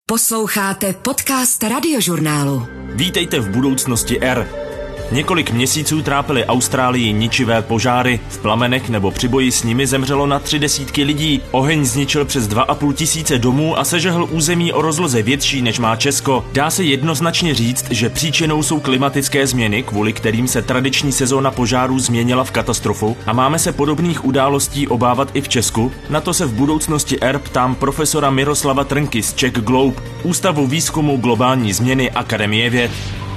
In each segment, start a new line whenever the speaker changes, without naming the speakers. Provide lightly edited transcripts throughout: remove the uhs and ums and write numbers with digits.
Posloucháte podcast Radiožurnálu.
Vítejte v budoucnosti R. Několik měsíců trápily Austrálii ničivé požáry. V plamenech nebo při boji s nimi zemřelo na 30 lidí. Oheň zničil přes 2,5 tisíce domů a sežehl území o rozloze větší, než má Česko. Dá se jednoznačně říct, že příčinou jsou klimatické změny, kvůli kterým se tradiční sezóna požárů změnila v katastrofu. A máme se podobných událostí obávat i v Česku? Na to se v budoucnosti R ptám profesora Miroslava Trnky z Czech Globe, Ústavu výzkumu globální změny Akademie věd.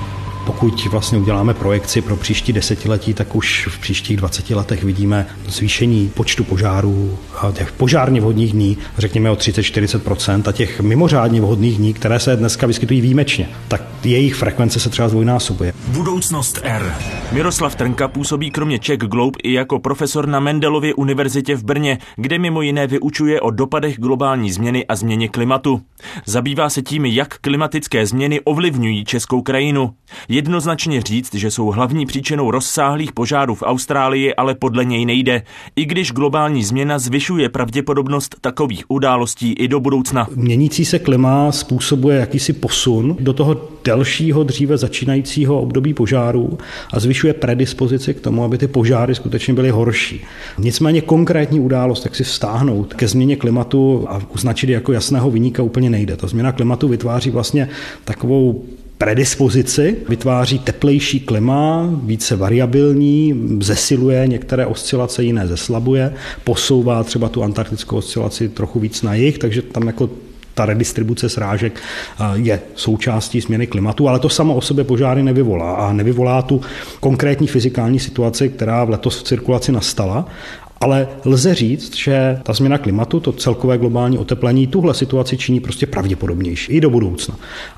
Pokud vlastně uděláme projekci pro příští desetiletí, tak už v příštích 20 letech vidíme zvýšení počtu požárů, těch požárně vhodných dní, řekněme o 30-40%, a těch mimořádně vhodných dní, které se dneska vyskytují výjimečně, tak jejich frekvence se třeba zdvojnásobuje.
Budoucnost R. Miroslav Trnka působí kromě Czech Globe i jako profesor na Mendelově univerzitě v Brně, kde mimo jiné vyučuje o dopadech globální změny a změně klimatu. Zabývá se tím, jak klimatické změny ovlivňují českou krajinu. Jednoznačně říct, že jsou hlavní příčinou rozsáhlých požárů v Austrálii, ale podle něj nejde, i když globální změna zvyšuje pravděpodobnost takových událostí i do budoucna.
Měnící se klima způsobuje jakýsi posun do toho delšího, dříve začínajícího období požárů a zvyšuje predispozici k tomu, aby ty požáry skutečně byly horší. Nicméně konkrétní událost, jak si vztáhnout ke změně klimatu a označit jako jasného viníka, úplně nejde. Ta změna klimatu vytváří vlastně takovou predispozici, vytváří teplejší klima, více variabilní, zesiluje některé oscilace, jiné zeslabuje, posouvá třeba tu antarktickou oscilaci trochu víc na jih, takže tam jako ta redistribuce srážek je součástí změny klimatu, ale to samo o sobě požáry nevyvolá a nevyvolá tu konkrétní fyzikální situaci, která letos v cirkulaci nastala. Ale lze říct, že ta změna klimatu, to celkové globální oteplení, tuhle situaci činí prostě pravděpodobnější i do budoucna.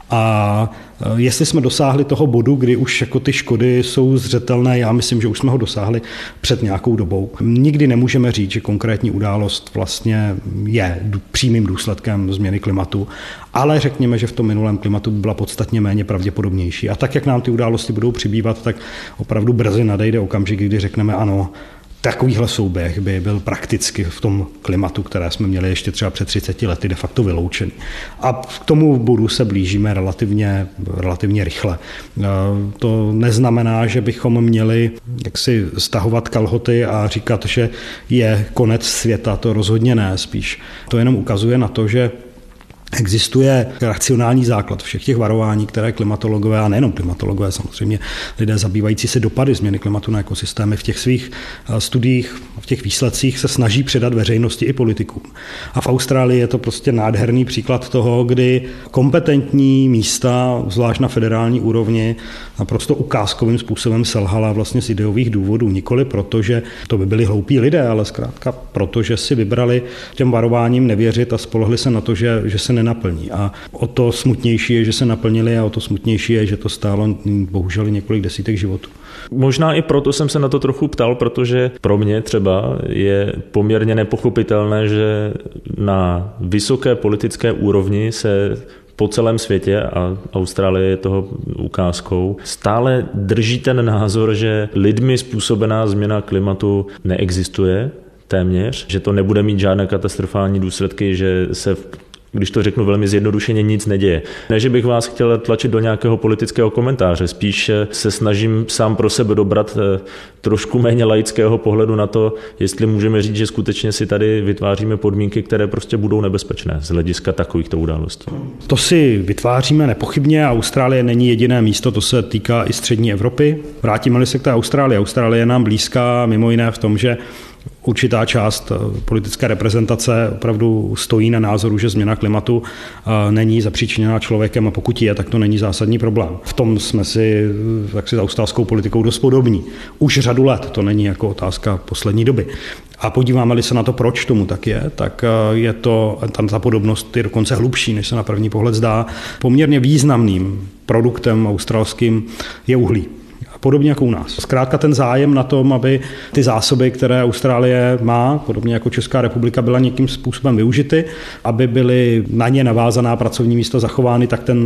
A jestli jsme dosáhli toho bodu, kdy už jako ty škody jsou zřetelné, já myslím, že už jsme ho dosáhli před nějakou dobou. Nikdy nemůžeme říct, že konkrétní událost vlastně je přímým důsledkem změny klimatu, ale řekněme, že v tom minulém klimatu byla podstatně méně pravděpodobnější. A tak, jak nám ty události budou přibývat, tak opravdu brzy nadejde okamžik, kdy řekneme ano, takovýhle souběh by byl prakticky v tom klimatu, které jsme měli ještě třeba před 30 lety, de facto vyloučený. A k tomu bodu se blížíme relativně rychle. To neznamená, že bychom měli jaksi stahovat kalhoty a říkat, že je konec světa, to rozhodně ne, spíš. To jenom ukazuje na to, že existuje racionální základ všech těch varování, které klimatologové, a nejenom klimatologové, samozřejmě lidé zabývající se dopady změny klimatu na ekosystémy v těch svých studiích, v těch výsledcích se snaží předat veřejnosti i politikům. A v Austrálii je to prostě nádherný příklad toho, kdy kompetentní místa, zvlášť na federální úrovni, naprosto ukázkovým způsobem selhala vlastně z ideových důvodů. Nikoli proto, že to by byli hloupí lidé, ale zkrátka proto, že si vybrali těm varováním nevěřit a spolehli se na to, že se nenaplní. A o to smutnější je, že se naplnili, a o to smutnější je, že to stálo bohužel několik desítek životů.
Možná i proto jsem se na to trochu ptal, protože pro mě třeba je poměrně nepochopitelné, že na vysoké politické úrovni se po celém světě, a Austrálie je toho ukázkou, stále drží ten názor, že lidmi způsobená změna klimatu neexistuje téměř, že to nebude mít žádné katastrofální důsledky, že se, když to řeknu velmi zjednodušeně, nic neděje. Ne, že bych vás chtěl tlačit do nějakého politického komentáře, spíš se snažím sám pro sebe dobrat trošku méně laického pohledu na to, jestli můžeme říct, že skutečně si tady vytváříme podmínky, které prostě budou nebezpečné z hlediska takovýchto událostí.
To si vytváříme nepochybně. Austrálie není jediné místo, to se týká i střední Evropy. Vrátíme-li se k té Austrálii. Austrálie je nám blízká mimo jiné v tom, že určitá část politické reprezentace opravdu stojí na názoru, že změna klimatu není zapříčiněná člověkem, a pokud je, tak to není zásadní problém. V tom jsme si s australskou politikou dost podobní. Už řadu let, to není jako otázka poslední doby. A podíváme-li se na to, proč tomu tak je, tak je to, tam ta podobnost je dokonce hlubší, než se na první pohled zdá. Poměrně významným produktem australským je uhlí. Podobně jako u nás. Zkrátka ten zájem na tom, aby ty zásoby, které Austrálie má, podobně jako Česká republika, byla nějakým způsobem využity, aby byly na ně navázaná pracovní místa zachovány, tak ten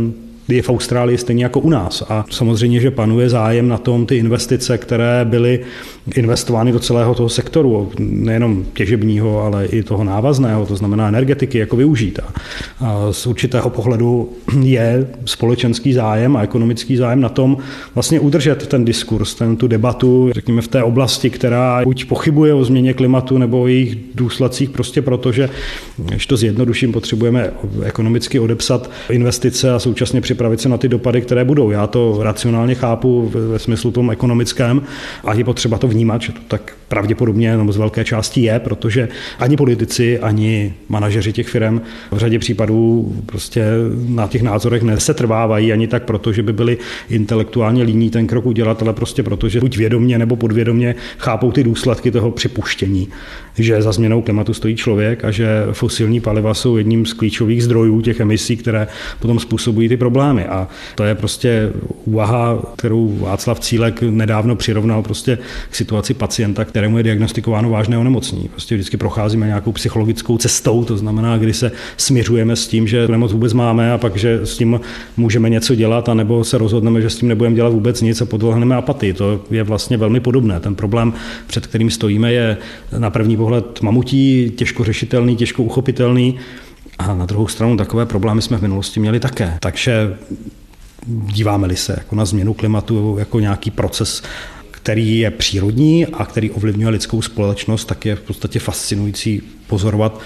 je v Austrálii stejně jako u nás. A samozřejmě, že panuje zájem na tom ty investice, které byly investovány do celého toho sektoru, nejenom těžebního, ale i toho návazného, to znamená energetiky, jako využít. A z určitého pohledu je společenský zájem a ekonomický zájem na tom vlastně udržet ten diskurs, tu debatu, řekněme v té oblasti, která buď pochybuje o změně klimatu nebo o jejich důsledcích, prostě protože, když to zjednoduším, potřebujeme ekonomicky odepsat investice a současně připravit se na ty dopady, které budou. Já to racionálně chápu ve smyslu tom ekonomickém a je potřeba to vnímat, že to tak pravděpodobně nebo z velké části je, protože ani politici, ani manažeři těch firm v řadě případů prostě na těch názorech nesetrvávají ani tak proto, že by byli intelektuálně líní ten krok udělat, ale prostě proto, že buď vědomě nebo podvědomě chápou ty důsledky toho připuštění, že za změnou klimatu stojí člověk a že fosilní paliva jsou jedním z klíčových zdrojů těch emisí, které potom způsobují ty problémy. A to je prostě úvaha, kterou Václav Cílek nedávno přirovnal prostě k situaci pacienta, kterému je diagnostikováno vážné onemocnění. Prostě vždycky procházíme nějakou psychologickou cestou, to znamená, kdy se směřujeme s tím, že tu nemoc vůbec máme a pak, že s tím můžeme něco dělat, anebo se rozhodneme, že s tím nebudeme dělat vůbec nic a podlehneme apatii. To je vlastně velmi podobné. Ten problém, před kterým stojíme, je na první pohled mamutí, těžko řešitelný, těžko uchopitelný. A na druhou stranu takové problémy jsme v minulosti měli také. Takže díváme-li se jako na změnu klimatu jako nějaký proces, který je přírodní a který ovlivňuje lidskou společnost, tak je v podstatě fascinující pozorovat,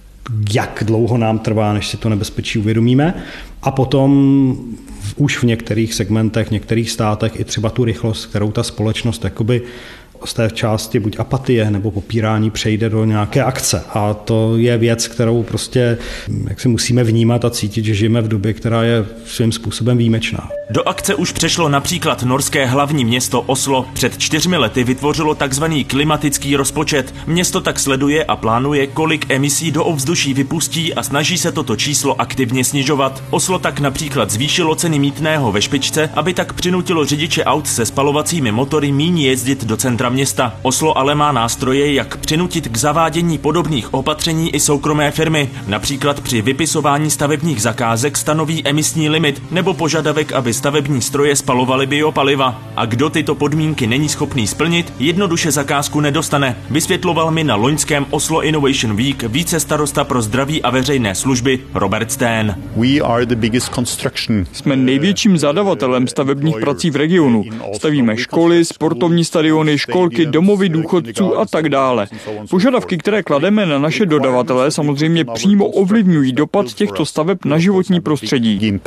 jak dlouho nám trvá, než si to nebezpečí uvědomíme. A potom už v některých segmentech, v některých státech i třeba tu rychlost, kterou ta společnost jakoby z té části buď apatie nebo popírání přejde do nějaké akce. A to je věc, kterou prostě jak si musíme vnímat a cítit, že žijeme v době, která je svým způsobem výjimečná.
Do akce už přešlo například norské hlavní město Oslo. Před 4 lety vytvořilo takzvaný klimatický rozpočet. Město tak sleduje a plánuje, kolik emisí do ovzduší vypustí a snaží se toto číslo aktivně snižovat. Oslo tak například zvýšilo ceny mýtného ve špičce, aby tak přinutilo řidiče aut se spalovacími motory míň jezdit do centra města. Oslo ale má nástroje, jak přinutit k zavádění podobných opatření i soukromé firmy. Například při vypisování stavebních zakázek stanoví emisní limit nebo požadavek, aby stavební stroje spalovaly biopaliva. A kdo tyto podmínky není schopný splnit, jednoduše zakázku nedostane. Vysvětloval mi na loňském Oslo Innovation Week vicestarosta pro zdraví a veřejné služby Robert Steen.
Jsme největším zadavatelem stavebních prací v regionu. Stavíme školy, sportovní stadiony, školky, domovy důchodců a tak dále. Požadavky, které klademe na naše dodavatele, samozřejmě přímo ovlivňují dopad těchto staveb na životní prostředí.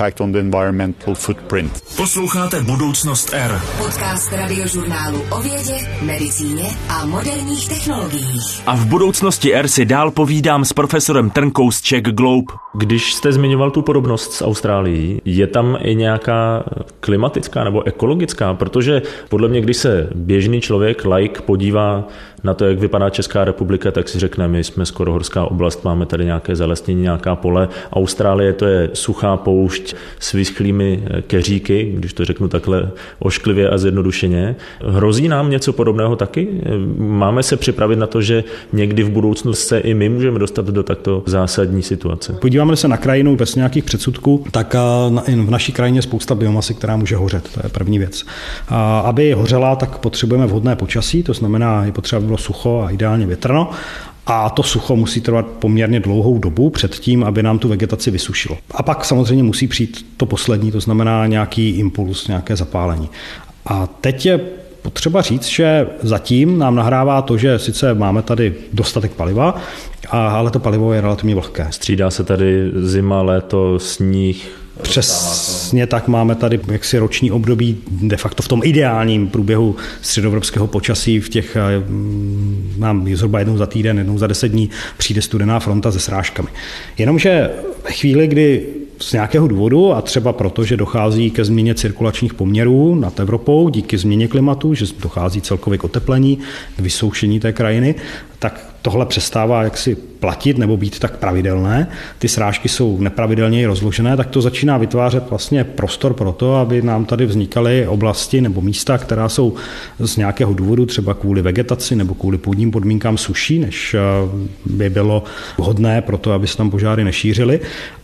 Posloucháte Budoucnost R.
Podcast radiožurnálu o vědě, medicíně a moderních technologiích.
A v Budoucnosti R si dál povídám s profesorem Trnkou z Czech Globe.
Když jste zmiňoval tu podobnost s Austrálií, je tam i nějaká klimatická nebo ekologická? Protože podle mě, když se běžný člověk, laik, podívá na to, jak vypadá Česká republika, tak si řekne, my jsme skoro horská oblast, máme tady nějaké zalesnění, nějaká pole. Austrálie to je suchá poušť s vyschlými keříky, když to řeknu takhle ošklivě a zjednodušeně. Hrozí nám něco podobného taky? Máme se připravit na to, že někdy v budoucnu se i my můžeme dostat do takto zásadní situace?
Podíváme se na krajinu bez nějakých předsudků, tak v naší krajině je spousta biomasy, která může hořet. To je první věc. Aby hořela, tak potřebujeme vhodné počasí, to znamená, je potřeba, aby bylo sucho a ideálně větrno. A to sucho musí trvat poměrně dlouhou dobu před tím, aby nám tu vegetaci vysušilo. A pak samozřejmě musí přijít to poslední, to znamená nějaký impuls, nějaké zapálení. A teď je potřeba říct, že zatím nám nahrává to, že sice máme tady dostatek paliva, ale to palivo je relativně vlhké.
Střídá se tady zima, léto, sníh.
Přesně tak, máme tady jaksi roční období de facto v tom ideálním průběhu středoevropského počasí, v těch nám zhruba jednou za týden, jednou za 10 dní přijde studená fronta se srážkami. Jenomže ve chvíli, kdy z nějakého důvodu, a třeba proto, že dochází ke změně cirkulačních poměrů nad Evropou díky změně klimatu, že dochází celkově k oteplení, k vysoušení té krajiny, tak tohle přestává jaksi platit nebo být tak pravidelné. Ty srážky jsou nepravidelně rozložené, tak to začíná vytvářet vlastně prostor pro to, aby nám tady vznikaly oblasti nebo místa, která jsou z nějakého důvodu, třeba kvůli vegetaci nebo kvůli půdním podmínkám suší, než by bylo vhodné pro to, aby se tam požáry nešířily.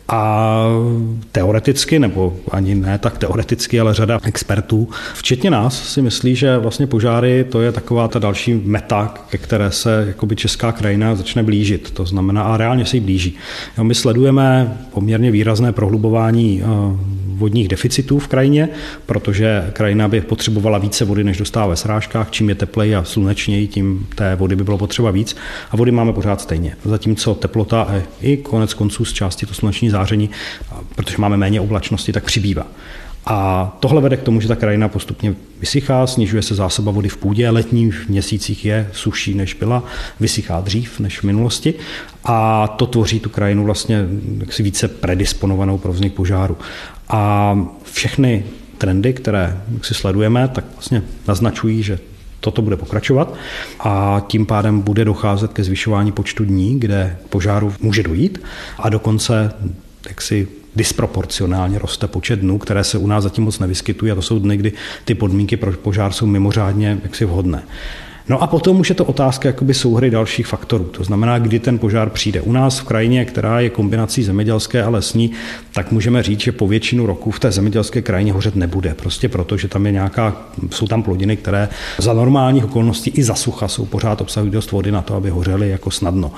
A teoreticky, nebo ani ne tak teoreticky, ale řada expertů, včetně nás, si myslí, že vlastně požáry to je taková ta další meta, ke které se jakoby česká krajina začne blížit. To znamená, a reálně se jí blíží. My sledujeme poměrně výrazné prohlubování vodních deficitů v krajině, protože krajina by potřebovala více vody, než dostává ve srážkách. Čím je tepleji a slunečněji, tím té vody by bylo potřeba víc. A vody máme pořád stejně. Zatímco teplota a i konec konců z části to sluneční záření, protože máme méně oblačnosti, tak přibývá. A tohle vede k tomu, že ta krajina postupně vysychá, snižuje se zásoba vody v půdě, letních měsících je suší, než byla, vysychá dřív než v minulosti a to tvoří tu krajinu vlastně jaksi více predisponovanou pro vznik požáru. A všechny trendy, které si sledujeme, tak vlastně naznačují, že toto bude pokračovat a tím pádem bude docházet ke zvyšování počtu dní, kde požáru může dojít a dokonce jaksi disproporcionálně roste počet dnů, které se u nás zatím moc nevyskytují a to jsou dny, kdy ty podmínky pro požár jsou mimořádně jaksi vhodné. No a potom už je to otázka jakoby souhry dalších faktorů. To znamená, kdy ten požár přijde. U nás v krajině, která je kombinací zemědělské a lesní, tak můžeme říct, že po většinu roku v té zemědělské krajině hořet nebude. Prostě proto, že tam je jsou tam plodiny, které za normálních okolností i za sucha jsou pořád obsahují dost vody na to, aby hořely jako snadno.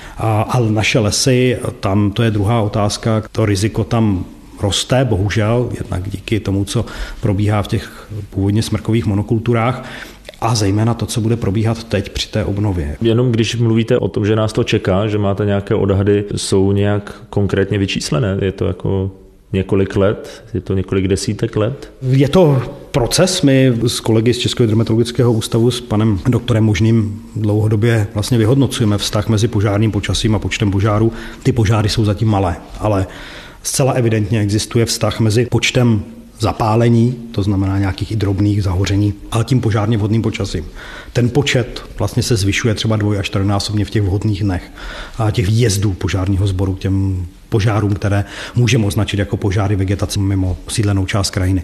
A naše lesy, tam to je druhá otázka, to riziko tam roste, bohužel, jednak díky tomu, co probíhá v těch původně smrkových monokulturách, a zejména to, co bude probíhat teď při té obnově.
Jenom když mluvíte o tom, že nás to čeká, že máte nějaké odhady, jsou nějak konkrétně vyčíslené? Je to jako několik let? Je to několik desítek let?
Je to proces. My s kolegy z Českého hydrometeorologického ústavu s panem doktorem Možným dlouhodobě vlastně vyhodnocujeme vztah mezi požárním počasím a počtem požárů. Ty požáry jsou zatím malé, ale zcela evidentně existuje vztah mezi počtem zapálení, to znamená nějakých i drobných zahoření, ale tím požárně vhodným počasím. Ten počet vlastně se zvyšuje třeba 2- až 4násobně v těch vhodných dnech a těch výjezdů požárního sboru k těm požárům, které můžeme označit jako požáry vegetace mimo osídlenou část krajiny.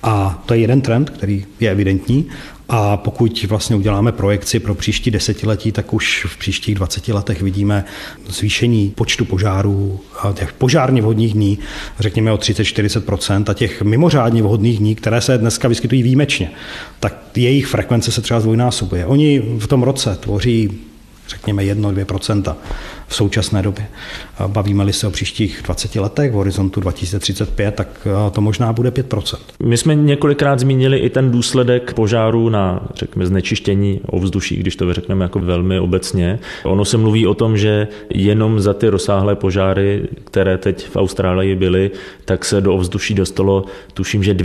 A to je jeden trend, který je evidentní. A pokud vlastně uděláme projekci pro příští desetiletí, tak už v příštích 20 letech vidíme zvýšení počtu požárů a těch požárně vhodných dní, řekněme o 30-40%, a těch mimořádně vhodných dní, které se dneska vyskytují výjimečně, tak jejich frekvence se třeba zdvojnásobuje. Oni v tom roce tvoří řekněme 1-2% v současné době. Bavíme-li se o příštích 20 letech, v horizontu 2035, tak to možná bude 5%.
My jsme několikrát zmínili i ten důsledek požáru na, řekněme, znečištění ovzduší, když to řekneme jako velmi obecně. Ono se mluví o tom, že jenom za ty rozsáhlé požáry, které teď v Austrálii byly, tak se do ovzduší dostalo, tuším, že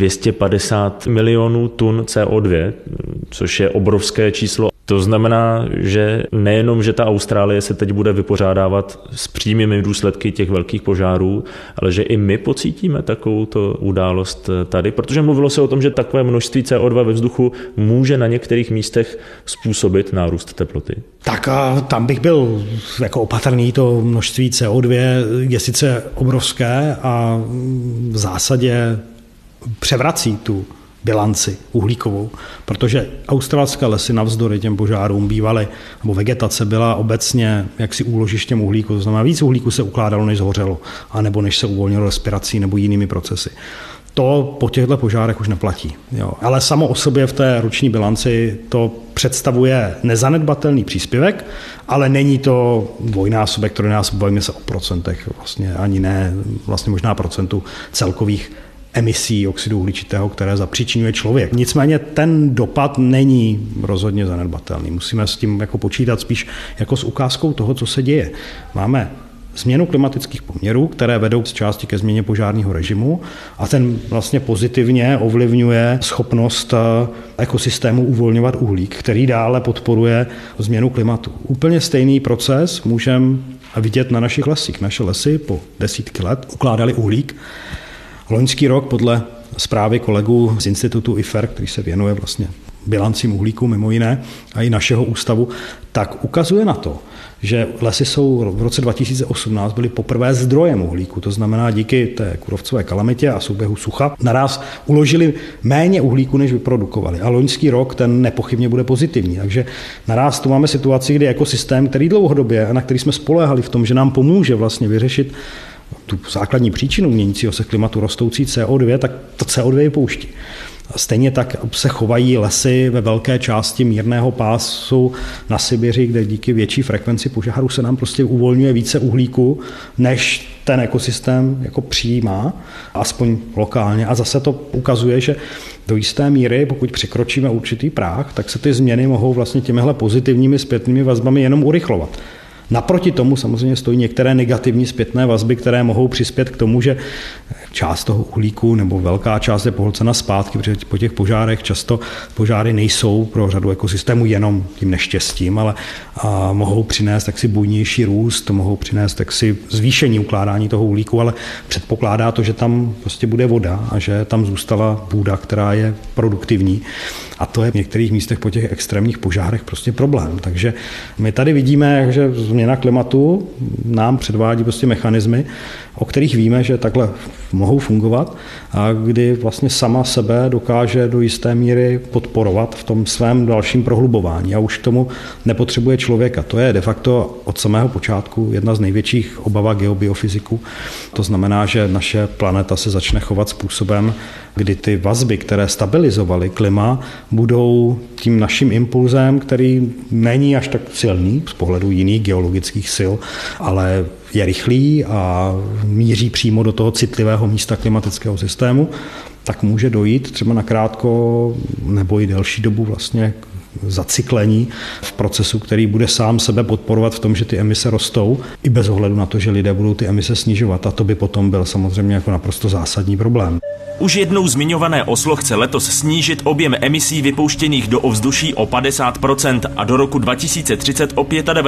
250 milionů tun CO2, což je obrovské číslo. To znamená, že nejenom, že ta Austrálie se teď bude vypořádávat s přímými důsledky těch velkých požárů, ale že i my pocítíme takovouto událost tady, protože mluvilo se o tom, že takové množství CO2 ve vzduchu může na některých místech způsobit nárůst teploty.
Tak a tam bych byl jako opatrný, to množství CO2 je sice obrovské a v zásadě převrací tu bilanci uhlíkovou, protože australské lesy navzdory těm požárům bývaly, nebo vegetace byla obecně jaksi úložištěm uhlíku, to znamená víc uhlíku se ukládalo, než zhořelo, anebo než se uvolnilo respirací nebo jinými procesy. To po těchto požárech už neplatí. Jo. Ale samo o sobě v té roční bilanci to představuje nezanedbatelný příspěvek, ale není to dvojnásobek, trojnásobek, bavíme se o procentech, vlastně ani ne, vlastně možná procentu celkových emisí oxidu uhličitého, které zapříčinuje člověk. Nicméně ten dopad není rozhodně zanedbatelný. Musíme s tím jako počítat spíš jako s ukázkou toho, co se děje. Máme změnu klimatických poměrů, které vedou z části ke změně požárního režimu a ten vlastně pozitivně ovlivňuje schopnost ekosystému uvolňovat uhlík, který dále podporuje změnu klimatu. Úplně stejný proces můžeme vidět na našich lesích. Naše lesy po desítky let ukládaly uhlík. Loňský rok podle zprávy kolegů z institutu IFER, který se věnuje vlastně bilancím uhlíku mimo jiné a i našeho ústavu, tak ukazuje na to, že lesy jsou v roce 2018 byly poprvé zdrojem uhlíku. To znamená, díky té kůrovcové kalamitě a souběhu sucha naraz uložili méně uhlíku, než vyprodukovali. A loňský rok ten nepochybně bude pozitivní. Takže naraz tu máme situaci, kdy ekosystém, který dlouhodobě a na který jsme spoléhali v tom, že nám pomůže vlastně vyřešit tu základní příčinu měnícího se klimatu rostoucí CO2, tak to CO2 vypouští. Stejně tak se chovají lesy ve velké části mírného pásu na Sibiři, kde díky větší frekvenci požáru se nám prostě uvolňuje více uhlíku, než ten ekosystém jako přijímá, aspoň lokálně. A zase to ukazuje, že do jisté míry, pokud překročíme určitý práh, tak se ty změny mohou vlastně těmihle pozitivními zpětnými vazbami jenom urychlovat. Naproti tomu samozřejmě stojí některé negativní zpětné vazby, které mohou přispět k tomu, že část toho uhlíku nebo velká část je pohlcena zpátky, protože po těch požárech často požáry nejsou pro řadu ekosystémů jenom tím neštěstím, ale mohou přinést taksi bujnější růst, mohou přinést taksi zvýšení ukládání toho uhlíku, ale předpokládá to, že tam prostě bude voda a že tam zůstala půda, která je produktivní. A to je v některých místech po těch extrémních požárech prostě problém. Takže my tady vidíme, že změna klimatu nám předvádí prostě mechanismy, o kterých víme, že takhle mohou fungovat a kdy vlastně sama sebe dokáže do jisté míry podporovat v tom svém dalším prohlubování a už k tomu nepotřebuje člověka. To je de facto od samého počátku jedna z největších obav geobiofyziků. To znamená, že naše planeta se začne chovat způsobem, kdy ty vazby, které stabilizovaly klima, budou tím naším impulzem, který není až tak silný z pohledu jiných geologických sil, ale je rychlý a míří přímo do toho citlivého místa klimatického systému, tak může dojít třeba na krátko nebo i delší dobu vlastně zacyklení v procesu, který bude sám sebe podporovat v tom, že ty emise rostou, i bez ohledu na to, že lidé budou ty emise snižovat. A to by potom byl samozřejmě jako naprosto zásadní problém.
Už jednou zmiňované Oslo chce letos snížit objem emisí vypouštěných do ovzduší o 50% a do roku 2030 o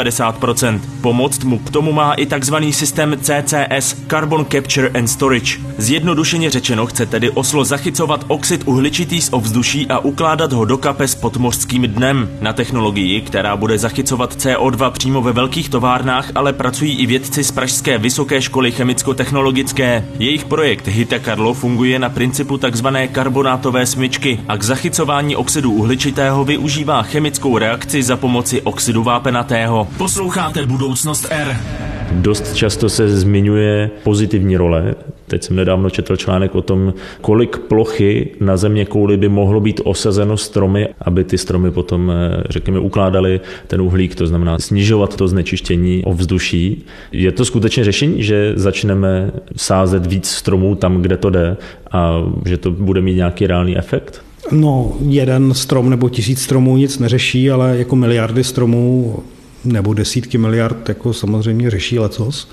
95%. Pomoct mu k tomu má i takzvaný systém CCS, Carbon Capture and Storage. Zjednodušeně řečeno chce tedy Oslo zachycovat oxid uhličitý z ovzduší a ukládat ho do kapes pod mořským dnem. Na technologii, která bude zachycovat CO2 přímo ve velkých továrnách, ale pracují i vědci z pražské Vysoké školy chemicko-technologické. Jejich projekt Hita Karlo funguje na principu takzvané karbonátové smyčky a k zachycování oxidu uhličitého využívá chemickou reakci za pomoci oxidu vápenatého. Posloucháte Budoucnost R.
Dost často se zmiňuje pozitivní role. Teď jsem nedávno četl článek o tom, kolik plochy na zeměkouli by mohlo být osazeno stromy, aby ty stromy potom, řekněme, ukládaly ten uhlík, to znamená snižovat to znečištění ovzduší. Je to skutečně řešení, že začneme sázet víc stromů tam, kde to jde a že to bude mít nějaký reálný efekt?
No, jeden strom nebo 1000 stromů nic neřeší, ale jako miliardy stromů nebo desítky miliard jako samozřejmě řeší lecos.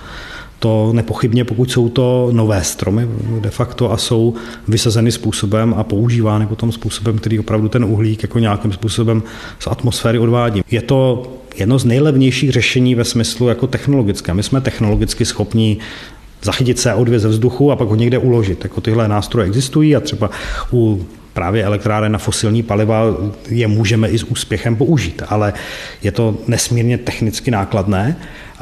To nepochybně, pokud jsou to nové stromy de facto a jsou vysazeny způsobem a používány potom způsobem, který opravdu ten uhlík jako nějakým způsobem z atmosféry odvádí. Je to jedno z nejlevnějších řešení ve smyslu jako technologické. My jsme technologicky schopní zachytit CO2 ze vzduchu a pak ho někde uložit. Jako tyhle nástroje existují a třeba u právě elektráren na fosilní paliva je můžeme i s úspěchem použít, ale je to nesmírně technicky nákladné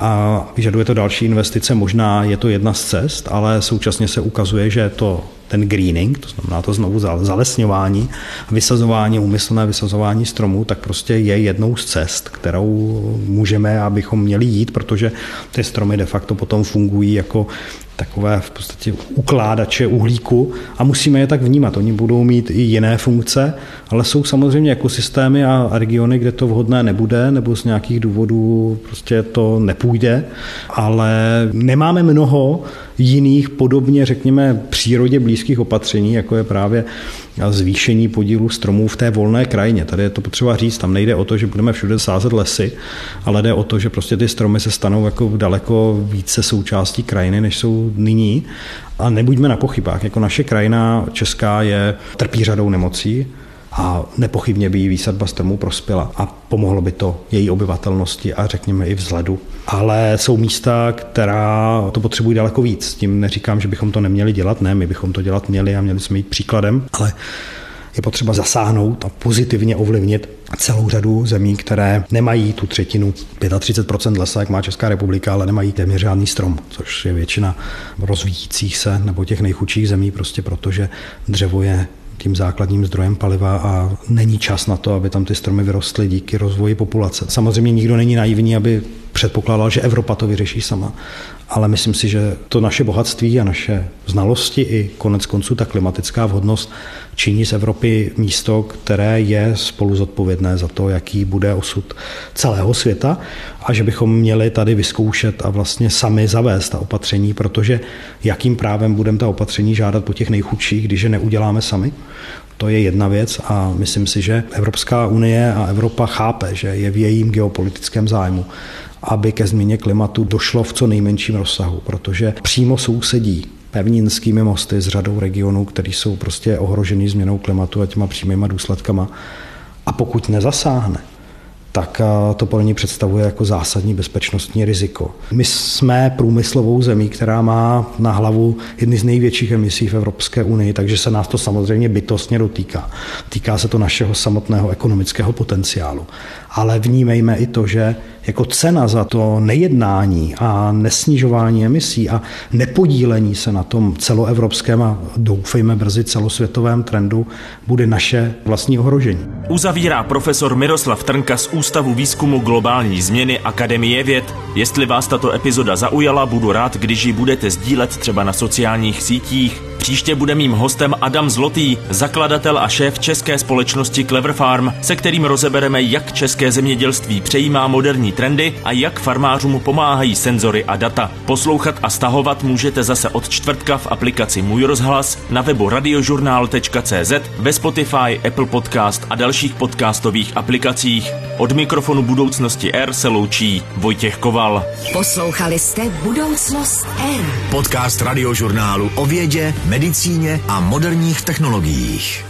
a vyžaduje to další investice. Možná je to jedna z cest, ale současně se ukazuje, že ten greening, to znamená to znovu zalesňování, vysazování, úmyslné vysazování stromů, tak prostě je jednou z cest, kterou můžeme, abychom měli jít, protože ty stromy de facto potom fungují jako takové v podstatě ukládače uhlíku a musíme je tak vnímat. Oni budou mít i jiné funkce, ale jsou samozřejmě ekosystémy a regiony, kde to vhodné nebude, nebo z nějakých důvodů prostě to nepůjde, ale nemáme mnoho jiných podobně, řekněme, přírodě blízkých opatření, jako je právě zvýšení podílu stromů v té volné krajině. Tady je to potřeba říct, tam nejde o to, že budeme všude sázet lesy, ale jde o to, že prostě ty stromy se stanou jako daleko více součástí krajiny, než jsou nyní. A nebuďme na pochybách, jako naše krajina česká trpí řadou nemocí, a nepochybně by jí výsadba stromů prospěla a pomohlo by to její obyvatelnosti a řekněme i vzhledu. Ale jsou místa, která to potřebují daleko víc. S tím neříkám, že bychom to neměli dělat, ne, my bychom to dělat měli a měli jsme jít příkladem, ale je potřeba zasáhnout a pozitivně ovlivnit celou řadu zemí, které nemají tu třetinu, 35% lesa, jak má Česká republika, ale nemají téměř žádný strom, což je většina rozvíjících se nebo těch nejchudších zemí, prostě protože dřevo je tím základním zdrojem paliva a není čas na to, aby tam ty stromy vyrostly díky rozvoji populace. Samozřejmě nikdo není naivní, aby předpokládal, že Evropa to vyřeší sama, ale myslím si, že to naše bohatství a naše znalosti i konec konců ta klimatická vhodnost činí z Evropy místo, které je spolu zodpovědné za to, jaký bude osud celého světa a že bychom měli tady vyzkoušet a vlastně sami zavést ta opatření, protože jakým právem budeme ta opatření žádat po těch nejchudších, když je neuděláme sami? To je jedna věc a myslím si, že Evropská unie a Evropa chápe, že je v jejím geopolitickém zájmu, aby ke změně klimatu došlo v co nejmenším rozsahu, protože přímo sousedí pevninskými mosty s řadou regionů, které jsou prostě ohrožený změnou klimatu a těma přímýma důsledkama. A pokud nezasáhne, tak to pro ní představuje jako zásadní bezpečnostní riziko. My jsme průmyslovou zemí, která má na hlavu jedny z největších emisí v Evropské unii, takže se nás to samozřejmě bytostně dotýká. Týká se to našeho samotného ekonomického potenciálu. Ale vnímejme i to, že jako cena za to nejednání a nesnižování emisí a nepodílení se na tom celoevropském a doufejme brzy celosvětovém trendu bude naše vlastní ohrožení.
Uzavírá profesor Miroslav Trnka z Ústavu výzkumu globální změny Akademie věd. Jestli vás tato epizoda zaujala, budu rád, když ji budete sdílet třeba na sociálních sítích. Příště bude mým hostem Adam Zlotý, zakladatel a šéf české společnosti Clever Farm, se kterým rozebereme, jak české zemědělství přejímá moderní trendy a jak farmářům pomáhají senzory a data. Poslouchat a stahovat můžete zase od čtvrtka v aplikaci Můj rozhlas, na webu radiožurnál.cz, ve Spotify, Apple Podcast a dalších podcastových aplikacích. Od mikrofonu Budoucnosti R se loučí Vojtěch Koval.
Poslouchali jste Budoucnost R.
Podcast Radiožurnálu o vědě, medicíně a moderních technologiích.